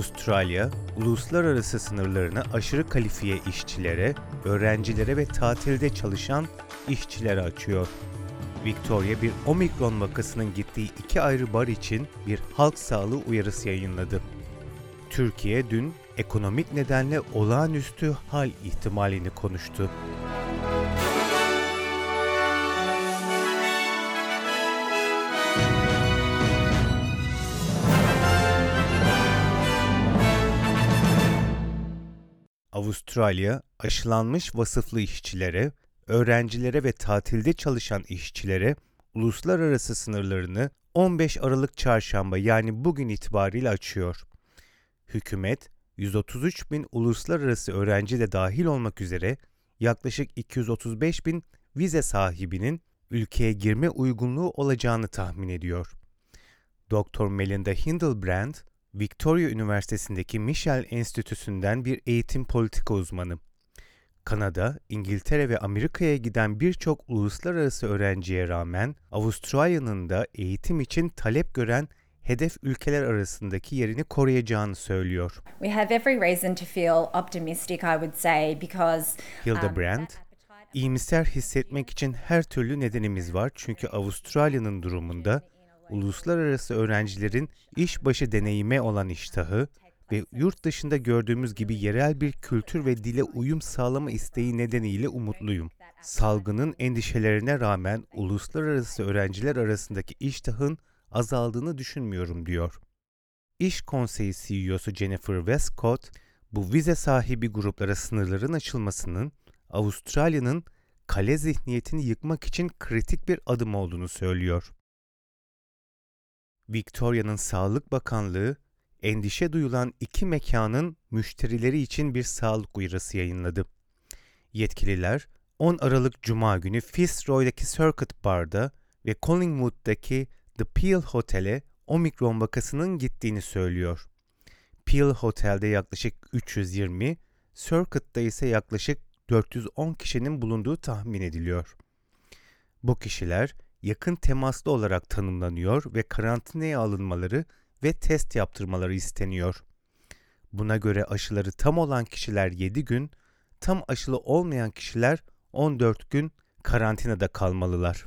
Avustralya, uluslararası sınırlarını aşırı kalifiye işçilere, öğrencilere ve tatilde çalışan işçilere açıyor. Victoria bir omikron vakasının gittiği 2 ayrı bar için bir halk sağlığı uyarısı yayınladı. Türkiye dün ekonomik nedenle olağanüstü hal ihtimalini konuştu. Avustralya, aşılanmış vasıflı işçilere, öğrencilere ve tatilde çalışan işçilere uluslararası sınırlarını 15 Aralık Çarşamba yani bugün itibariyle açıyor. Hükümet, 133 bin uluslararası öğrenci de dahil olmak üzere yaklaşık 235 bin vize sahibinin ülkeye girme uygunluğu olacağını tahmin ediyor. Dr. Melinda Hildebrand, Victoria Üniversitesi'ndeki Michel Enstitüsü'nden bir eğitim politika uzmanı. Kanada, İngiltere ve Amerika'ya giden birçok uluslararası öğrenciye rağmen Avustralya'nın da eğitim için talep gören hedef ülkeler arasındaki yerini koruyacağını söylüyor. We have every reason to feel optimistic, I would say, because Hildebrand, iyimser hissetmek için her türlü nedenimiz var çünkü Avustralya'nın durumunda uluslararası öğrencilerin işbaşı deneyime olan iştahı ve yurt dışında gördüğümüz gibi yerel bir kültür ve dile uyum sağlama isteği nedeniyle umutluyum. Salgının endişelerine rağmen uluslararası öğrenciler arasındaki iştahın azaldığını düşünmüyorum diyor. İş Konseyi CEO'su Jennifer Westcott, bu vize sahibi gruplara sınırların açılmasının Avustralya'nın kale zihniyetini yıkmak için kritik bir adım olduğunu söylüyor. Victoria'nın Sağlık Bakanlığı, endişe duyulan 2 mekanın müşterileri için bir sağlık uyarısı yayınladı. Yetkililer, 10 Aralık Cuma günü Fitzroy'daki Circuit Bar'da ve Collingwood'daki The Peel Hotel'e omikron vakasının gittiğini söylüyor. Peel Hotel'de yaklaşık 320, Circuit'ta ise yaklaşık 410 kişinin bulunduğu tahmin ediliyor. Bu kişiler yakın temaslı olarak tanımlanıyor ve karantinaya alınmaları ve test yaptırmaları isteniyor. Buna göre aşıları tam olan kişiler 7 gün, tam aşılı olmayan kişiler 14 gün karantinada kalmalılar.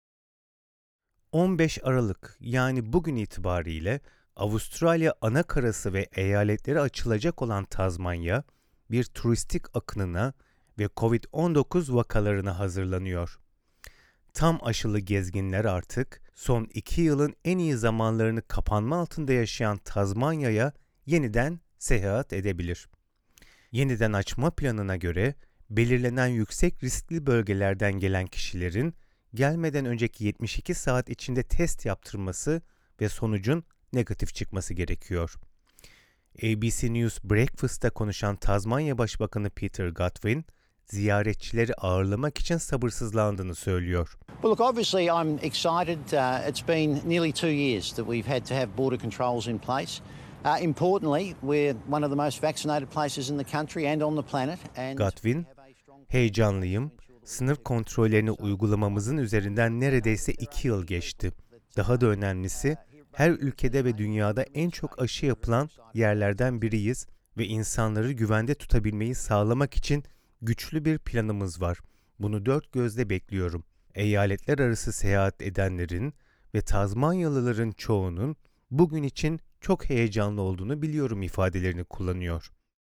15 Aralık yani bugün itibariyle Avustralya anakarası ve eyaletleri açılacak olan Tazmanya, bir turistik akınına ve Covid-19 vakalarına hazırlanıyor. Tam aşılı gezginler artık son 2 yılın en iyi zamanlarını kapanma altında yaşayan Tazmanya'ya yeniden seyahat edebilir. Yeniden açma planına göre belirlenen yüksek riskli bölgelerden gelen kişilerin gelmeden önceki 72 saat içinde test yaptırması ve sonucun negatif çıkması gerekiyor. ABC News Breakfast'ta konuşan Tazmanya Başbakanı Peter Godwin, ziyaretçileri ağırlamak için sabırsızlandığını söylüyor. Well, look, obviously I'm excited. It's been nearly 2 years that we've had to have border controls in place. Importantly, we're one of the most vaccinated places in the country and on the planet. Godwin, heyecanlıyım. Sınır kontrollerini uygulamamızın üzerinden neredeyse 2 yıl geçti. Daha da önemlisi, her ülkede ve dünyada en çok aşı yapılan yerlerden biriyiz ve insanları güvende tutabilmeyi sağlamak için güçlü bir planımız var. Bunu 4 gözle bekliyorum. Eyaletler arası seyahat edenlerin ve Tazmanyalıların çoğunun bugün için çok heyecanlı olduğunu biliyorum ifadelerini kullanıyor.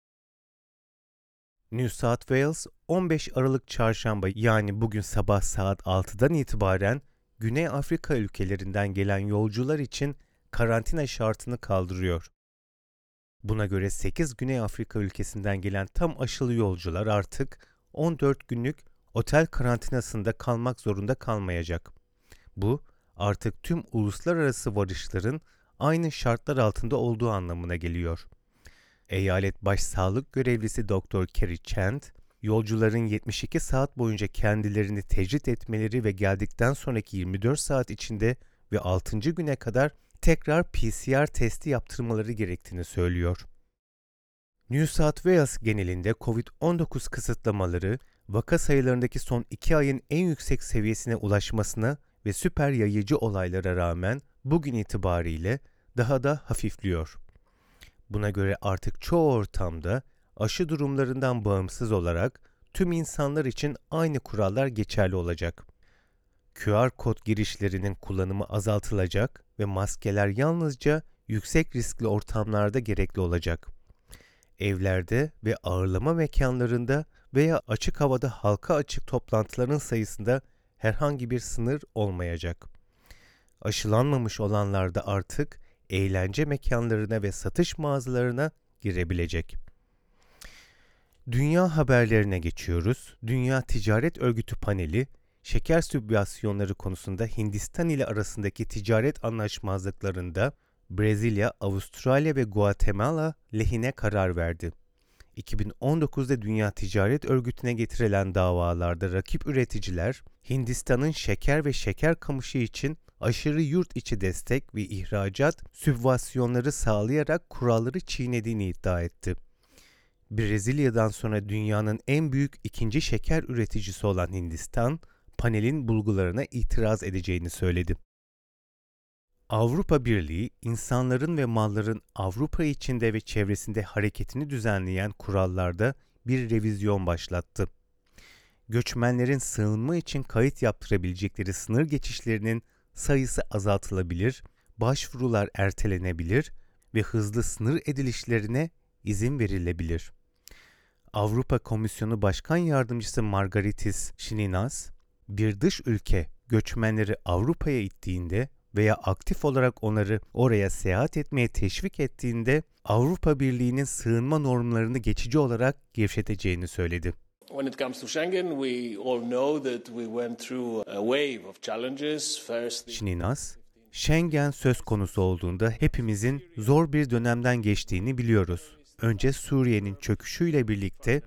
New South Wales 15 Aralık Çarşamba yani bugün sabah saat 6'dan itibaren Güney Afrika ülkelerinden gelen yolcular için karantina şartını kaldırıyor. Buna göre 8 Güney Afrika ülkesinden gelen tam aşılı yolcular artık 14 günlük otel karantinasında kalmak zorunda kalmayacak. Bu artık tüm uluslararası varışların aynı şartlar altında olduğu anlamına geliyor. Eyalet Başsağlık Görevlisi Dr. Kerry Chant, yolcuların 72 saat boyunca kendilerini tecrit etmeleri ve geldikten sonraki 24 saat içinde ve 6. güne kadar tekrar PCR testi yaptırmaları gerektiğini söylüyor. New South Wales genelinde Covid-19 kısıtlamaları, vaka sayılarındaki son 2 ayın en yüksek seviyesine ulaşmasına ve süper yayıcı olaylara rağmen bugün itibariyle daha da hafifliyor. Buna göre artık çoğu ortamda aşı durumlarından bağımsız olarak tüm insanlar için aynı kurallar geçerli olacak. QR kod girişlerinin kullanımı azaltılacak ve maskeler yalnızca yüksek riskli ortamlarda gerekli olacak. Evlerde ve ağırlama mekanlarında veya açık havada halka açık toplantıların sayısında herhangi bir sınır olmayacak. Aşılanmamış olanlar da artık eğlence mekanlarına ve satış mağazalarına girebilecek. Dünya haberlerine geçiyoruz. Dünya Ticaret Örgütü paneli, şeker sübvansiyonları konusunda Hindistan ile arasındaki ticaret anlaşmazlıklarında Brezilya, Avustralya ve Guatemala lehine karar verdi. 2019'da Dünya Ticaret Örgütü'ne getirilen davalarda rakip üreticiler, Hindistan'ın şeker ve şeker kamışı için aşırı yurt içi destek ve ihracat sübvansiyonları sağlayarak kuralları çiğnediğini iddia etti. Brezilya'dan sonra dünyanın en büyük ikinci şeker üreticisi olan Hindistan, panelin bulgularına itiraz edeceğini söyledi. Avrupa Birliği, insanların ve malların Avrupa içinde ve çevresinde hareketini düzenleyen kurallarda bir revizyon başlattı. Göçmenlerin sığınma için kayıt yaptırabilecekleri sınır geçişlerinin sayısı azaltılabilir, başvurular ertelenebilir ve hızlı sınır edilişlerine izin verilebilir. Avrupa Komisyonu Başkan Yardımcısı Margaritis Schinas, bir dış ülke göçmenleri Avrupa'ya ittiğinde veya aktif olarak onları oraya seyahat etmeye teşvik ettiğinde Avrupa Birliği'nin sığınma normlarını geçici olarak gevşeteceğini söyledi. When it comes to Schengen, we all know that we went through a wave of challenges. Şininas, Schengen söz konusu olduğunda hepimizin zor bir dönemden geçtiğini biliyoruz. Önce Suriye'nin çöküşüyle birlikte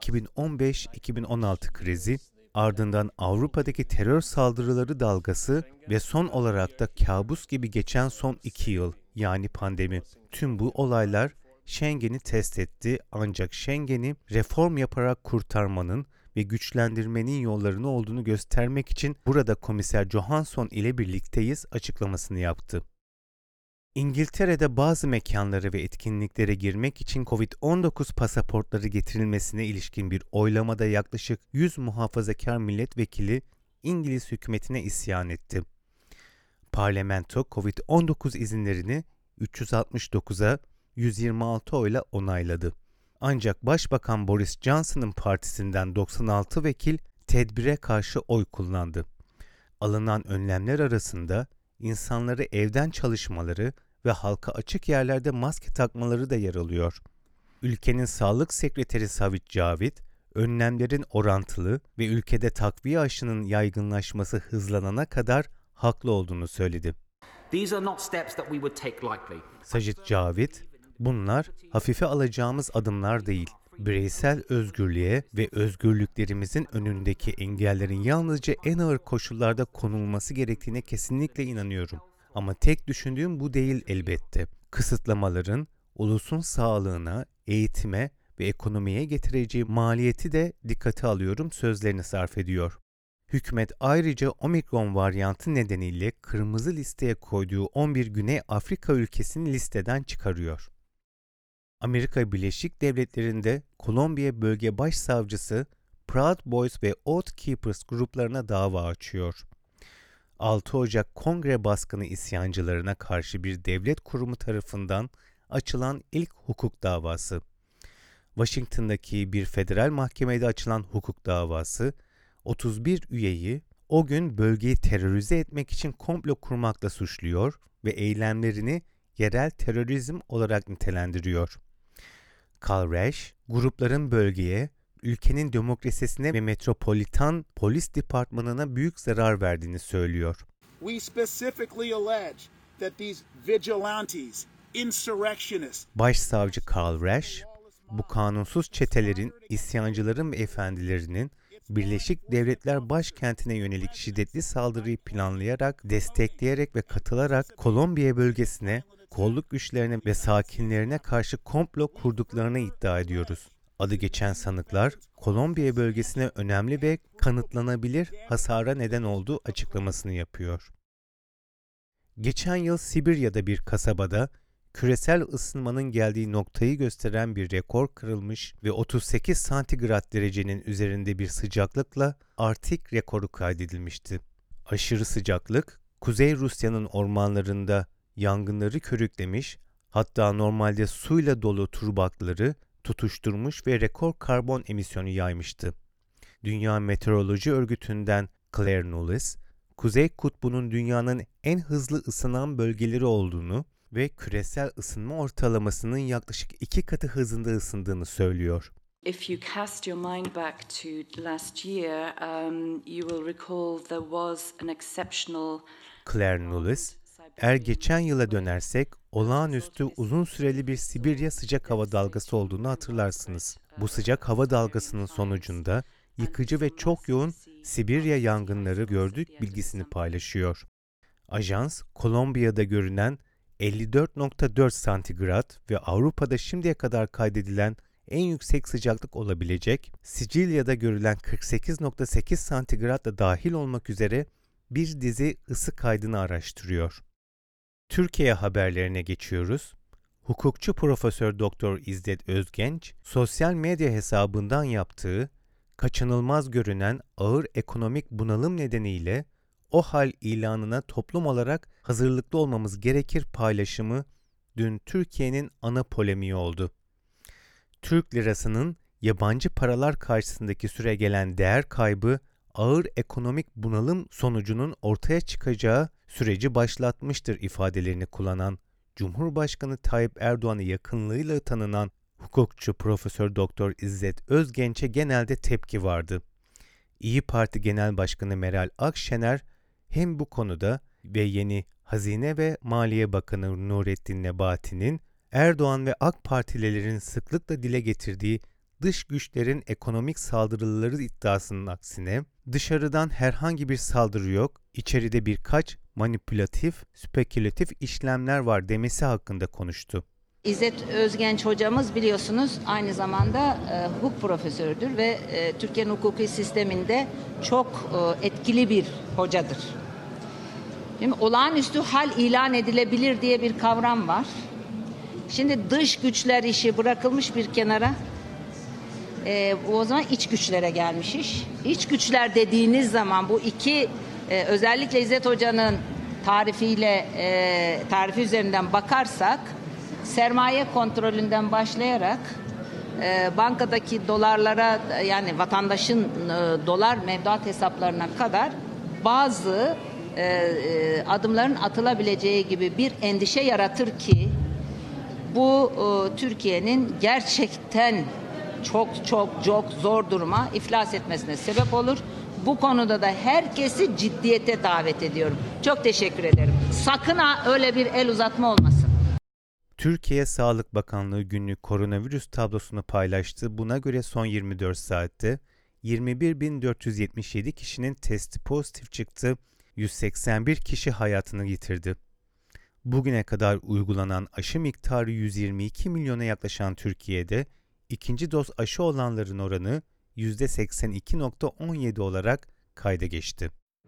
2015-2016 krizi, ardından Avrupa'daki terör saldırıları dalgası ve son olarak da kabus gibi geçen son 2 yıl yani pandemi. Tüm bu olaylar Schengen'i test etti ancak Schengen'i reform yaparak kurtarmanın ve güçlendirmenin yollarını olduğunu göstermek için burada Komiser Johansson ile birlikteyiz açıklamasını yaptı. İngiltere'de bazı mekanlara ve etkinliklere girmek için Covid-19 pasaportları getirilmesine ilişkin bir oylamada yaklaşık 100 muhafazakar milletvekili İngiliz hükümetine isyan etti. Parlamento Covid-19 izinlerini 369'a 126 oyla onayladı. Ancak Başbakan Boris Johnson'ın partisinden 96 vekil tedbire karşı oy kullandı. Alınan önlemler arasında insanları evden çalışmaları ve halka açık yerlerde maske takmaları da yer alıyor. Ülkenin Sağlık Sekreteri Savit Javid, önlemlerin orantılı ve ülkede takviye aşının yaygınlaşması hızlanana kadar haklı olduğunu söyledi. Sajid Javid, bunlar hafife alacağımız adımlar değil, bireysel özgürlüğe ve özgürlüklerimizin önündeki engellerin yalnızca en ağır koşullarda konulması gerektiğine kesinlikle inanıyorum. Ama tek düşündüğüm bu değil elbette. Kısıtlamaların ulusun sağlığına, eğitime ve ekonomiye getireceği maliyeti de dikkate alıyorum sözlerini sarf ediyor. Hükümet ayrıca Omikron varyantı nedeniyle kırmızı listeye koyduğu 11 Güney Afrika ülkesini listeden çıkarıyor. Amerika Birleşik Devletleri'nde Kolombiya Bölge Başsavcısı Proud Boys ve Oath Keepers gruplarına dava açıyor. 6 Ocak Kongre baskını isyancılarına karşı bir devlet kurumu tarafından açılan ilk hukuk davası. Washington'daki bir federal mahkemede açılan hukuk davası, 31 üyeyi o gün bölgeyi terörize etmek için komplo kurmakla suçluyor ve eylemlerini yerel terörizm olarak nitelendiriyor. Karl Resch, grupların bölgeye, ülkenin demokrasisine ve metropolitan polis departmanına büyük zarar verdiğini söylüyor. We specifically allege that these vigilantes, insurrectionists, Başsavcı Karl Resch, bu kanunsuz çetelerin, isyancıların ve efendilerinin Birleşik Devletler başkentine yönelik şiddetli saldırıyı planlayarak, destekleyerek ve katılarak Kolombiya bölgesine, kolluk güçlerine ve sakinlerine karşı komplo kurduklarını iddia ediyoruz. Adı geçen sanıklar, Kolombiya bölgesine önemli ve kanıtlanabilir hasara neden olduğu açıklamasını yapıyor. Geçen yıl Sibirya'da bir kasabada küresel ısınmanın geldiği noktayı gösteren bir rekor kırılmış ve 38 santigrat derecenin üzerinde bir sıcaklıkla Arktik rekoru kaydedilmişti. Aşırı sıcaklık, Kuzey Rusya'nın ormanlarında yangınları körüklemiş, hatta normalde suyla dolu turbakları tutuşturmuş ve rekor karbon emisyonu yaymıştı. Dünya Meteoroloji Örgütü'nden Claire Knowles, Kuzey Kutbu'nun dünyanın en hızlı ısınan bölgeleri olduğunu ve küresel ısınma ortalamasının yaklaşık 2 katı hızında ısındığını söylüyor. If you cast your mind back to last year, you will recall there was an exceptional. Claire Knowles, eğer geçen yıla dönersek olağanüstü uzun süreli bir Sibirya sıcak hava dalgası olduğunu hatırlarsınız. Bu sıcak hava dalgasının sonucunda yıkıcı ve çok yoğun Sibirya yangınları gördük bilgisini paylaşıyor. Ajans, Kolombiya'da görünen 54.4 santigrat ve Avrupa'da şimdiye kadar kaydedilen en yüksek sıcaklık olabilecek Sicilya'da görülen 48.8 santigrat da dahil olmak üzere bir dizi ısı kaydını araştırıyor. Türkiye haberlerine geçiyoruz. Hukukçu Profesör Doktor İzzet Özgenç, sosyal medya hesabından yaptığı kaçınılmaz görünen ağır ekonomik bunalım nedeniyle o hal ilanına toplum olarak hazırlıklı olmamız gerekir paylaşımı dün Türkiye'nin ana polemiği oldu. Türk lirasının yabancı paralar karşısındaki süregelen değer kaybı ağır ekonomik bunalım sonucunun ortaya çıkacağı süreci başlatmıştır ifadelerini kullanan Cumhurbaşkanı Tayyip Erdoğan'a yakınlığıyla tanınan hukukçu Profesör Doktor İzzet Özgenç'e genelde tepki vardı. İYİ Parti Genel Başkanı Meral Akşener hem bu konuda ve yeni Hazine ve Maliye Bakanı Nurettin Nebati'nin Erdoğan ve AK Partililerin sıklıkla dile getirdiği dış güçlerin ekonomik saldırıları iddiasının aksine dışarıdan herhangi bir saldırı yok, içeride birkaç manipülatif, spekülatif işlemler var demesi hakkında konuştu. İzzet Özgenç hocamız biliyorsunuz aynı zamanda hukuk profesörüdür ve Türkiye'nin hukuki sisteminde çok etkili bir hocadır. Şimdi olağanüstü hal ilan edilebilir diye bir kavram var. Şimdi dış güçler işi bırakılmış bir kenara. O zaman iç güçlere gelmiş iş. İç güçler dediğiniz zaman bu iki özellikle İzzet Hoca'nın tarifi üzerinden bakarsak sermaye kontrolünden başlayarak bankadaki dolarlara yani vatandaşın dolar mevduat hesaplarına kadar bazı adımların atılabileceği gibi bir endişe yaratır ki bu Türkiye'nin gerçekten çok zor duruma iflas etmesine sebep olur. Bu konuda da herkesi ciddiyete davet ediyorum. Çok teşekkür ederim. Sakın ha öyle bir el uzatma olmasın. Türkiye Sağlık Bakanlığı günlük koronavirüs tablosunu paylaştı. Buna göre son 24 saatte 21.477 kişinin testi pozitif çıktı. 181 kişi hayatını yitirdi. Bugüne kadar uygulanan aşı miktarı 122 milyona yaklaşan Türkiye'de ikinci doz aşı olanların oranı %82.17 olarak kayda geçti.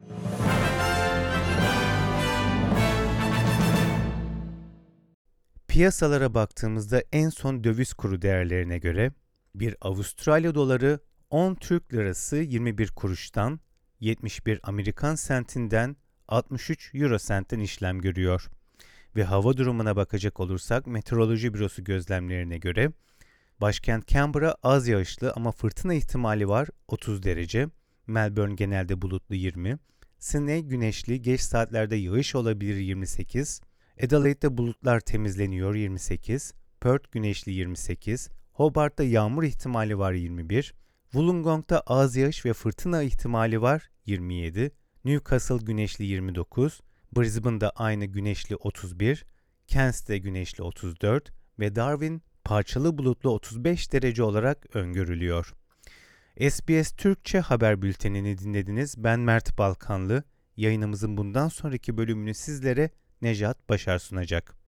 Piyasalara baktığımızda en son döviz kuru değerlerine göre bir Avustralya doları 10 Türk lirası 21 kuruştan, 71 Amerikan sentinden, 63 Euro sentten işlem görüyor. Ve hava durumuna bakacak olursak Meteoroloji Bürosu gözlemlerine göre başkent Canberra az yağışlı ama fırtına ihtimali var 30 derece, Melbourne genelde bulutlu 20, Sydney güneşli geç saatlerde yağış olabilir 28, Adelaide'de bulutlar temizleniyor 28, Perth güneşli 28, Hobart'ta yağmur ihtimali var 21, Wollongong'da az yağış ve fırtına ihtimali var 27, Newcastle güneşli 29, Brisbane'da aynı güneşli 31, Cairns'te güneşli 34 ve Darwin parçalı bulutlu 35 derece olarak öngörülüyor. SBS Türkçe haber bültenini dinlediniz. Ben Mert Balkanlı. Yayınımızın bundan sonraki bölümünü sizlere Nejat Başar sunacak.